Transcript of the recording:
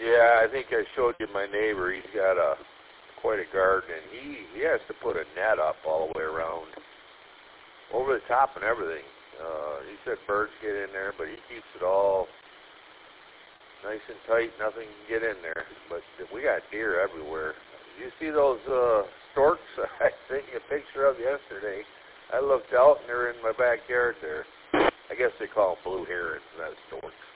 Yeah, I think I showed you my neighbor. He's got quite a garden, and he has to put a net up all the way around, over the top and everything. He said birds get in there, but he keeps it all nice and tight. Nothing can get in there. But we got deer everywhere. You see those storks I sent you a picture of yesterday? I looked out, and they're in my backyard there. I guess they call them blue herons, not storks.